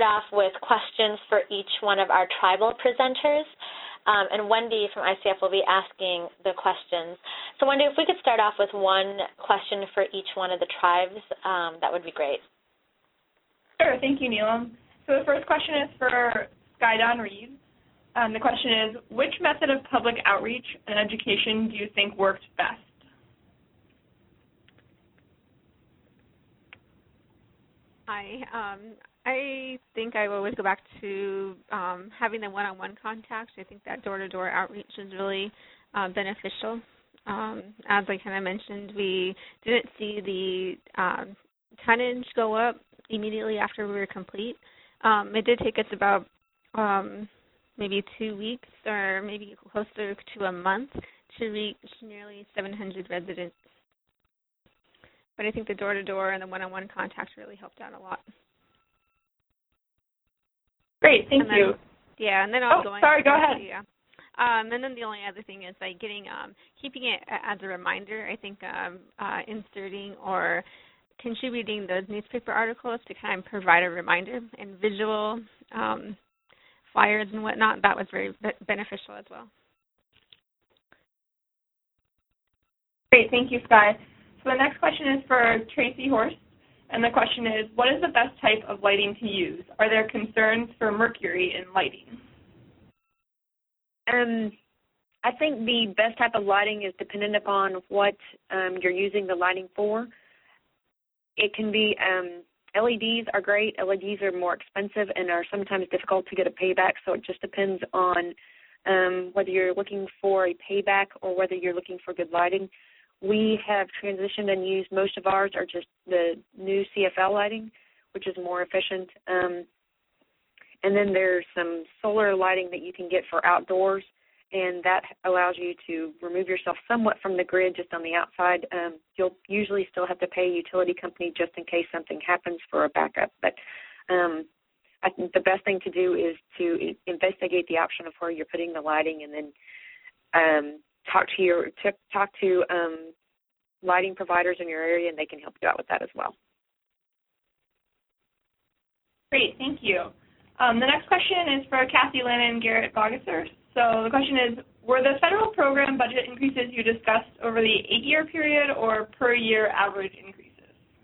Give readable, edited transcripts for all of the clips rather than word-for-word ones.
start off with questions for each one of our tribal presenters. And Wendy from ICF will be asking the questions. So Wendy, if we could start off with one question for each one of the tribes, that would be great. Sure, thank you, Neelam. So the first question is for Skydon Reed. The question is, which method of public outreach and education do you think worked best? Hi. I think I always go back to having the one-on-one contact. I think that door-to-door outreach is really beneficial. As I kind of mentioned, we didn't see the tonnage go up immediately after we were complete. It did take us about maybe 2 weeks or maybe closer to a month to reach nearly 700 residents. But I think the door-to-door and the one-on-one contact really helped out a lot. Great, thank you. Yeah, and then sorry, go ahead. Yeah. And then the only other thing is like keeping it as a reminder. I think inserting or contributing those newspaper articles to kind of provide a reminder and visual flyers and whatnot, that was very beneficial as well. Great, thank you, Sky. So the next question is for Tracy Horst, and the question is, what is the best type of lighting to use? Are there concerns for mercury in lighting? I think the best type of lighting is dependent upon what you're using the lighting for. It can be, LEDs are great. LEDs are more expensive and are sometimes difficult to get a payback, so it just depends on whether you're looking for a payback or whether you're looking for good lighting. We have transitioned and used most of ours are just the new CFL lighting, which is more efficient. And then there's some solar lighting that you can get for outdoors, and that allows you to remove yourself somewhat from the grid just on the outside. You'll usually still have to pay a utility company just in case something happens for a backup. But I think the best thing to do is to investigate the option of where you're putting the lighting, and then talk to lighting providers in your area, and they can help you out with that as well. Great, thank you. The next question is for Kathy Lynn and Garrett Bogasser. So the question is, were the federal program budget increases you discussed over the 8-year period or per year average increases?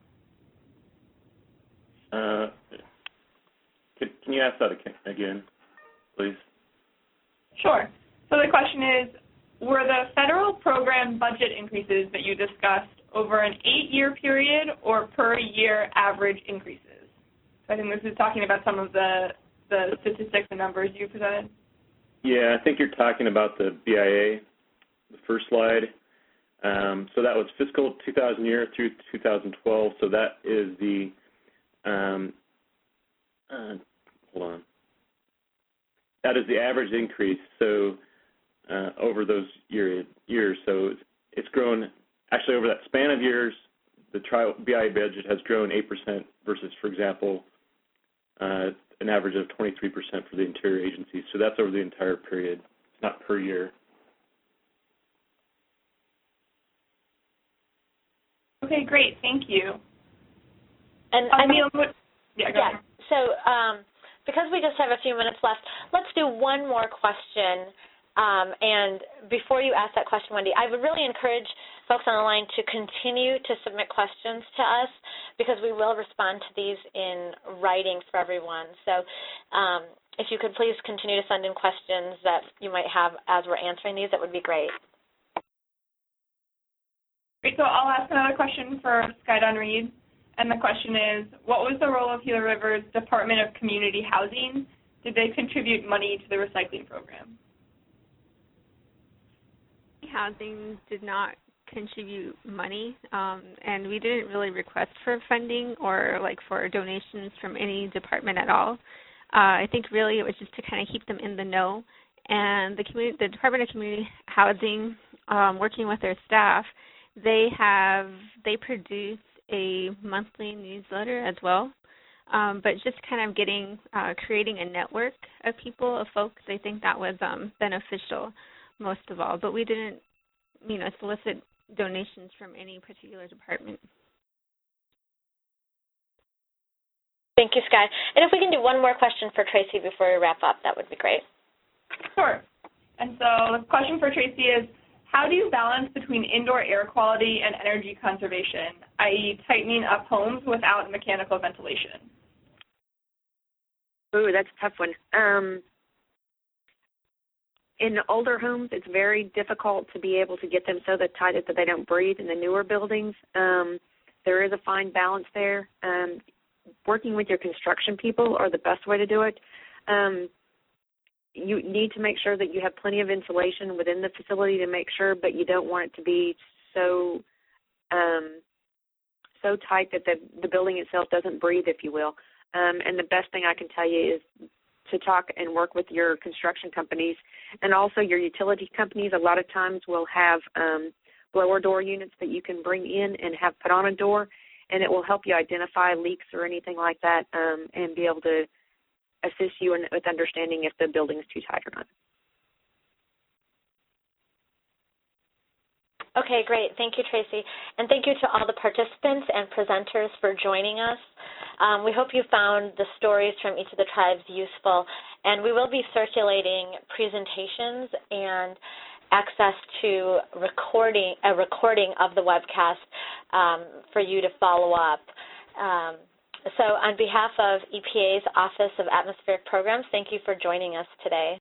Can you ask that again, please? Sure. So the question is, were the federal program budget increases that you discussed over an 8-year period or per year average increases? So I think this is talking about some of the statistics and numbers you presented. Yeah, I think you're talking about the BIA, the first slide. So that was fiscal 2000 year through 2012. So that is the, hold on. That is the average increase. So over those years. So it's grown, actually over that span of years, the BIA budget has grown 8% versus, for example, an average of 23% for the interior agencies. So that's over the entire period. It's not per year. Okay, great. Thank you. And so because we just have a few minutes left, let's do one more question. And before you ask that question, Wendy, I would really encourage folks on the line to continue to submit questions to us because we will respond to these in writing for everyone. So if you could please continue to send in questions that you might have as we're answering these, that would be great. Great, so I'll ask another question for Skydon Reed. And the question is, what was the role of Gila River's Department of Community Housing? Did they contribute money to the recycling program? Housing did not contribute money, and we didn't really request for funding or like for donations from any department at all. I think really it was just to kind of keep them in the know. And the Department of Community Housing, working with their staff, they produce a monthly newsletter as well. But just kind of creating a network of people, of folks, I think that was beneficial most of all. But we didn't, solicit donations from any particular department. Thank you, Sky. And if we can do one more question for Tracy before we wrap up, that would be great. Sure. And so the question for Tracy is, how do you balance between indoor air quality and energy conservation, i.e. tightening up homes without mechanical ventilation? Ooh, that's a tough one. In older homes, it's very difficult to be able to get them so tight that they don't breathe. In the newer buildings, there is a fine balance there. Working with your construction people are the best way to do it. You need to make sure that you have plenty of insulation within the facility to make sure, but you don't want it to be so tight that the building itself doesn't breathe, if you will. And the best thing I can tell you is to talk and work with your construction companies and also your utility companies. A lot of times will have blower door units that you can bring in and have put on a door, and it will help you identify leaks or anything like that and be able to assist you with understanding if the building's too tight or not. Okay, great. Thank you, Tracy. And thank you to all the participants and presenters for joining us. We hope you found the stories from each of the tribes useful, and we will be circulating presentations and access to a recording of the webcast for you to follow up. So on behalf of EPA's Office of Atmospheric Programs, thank you for joining us today.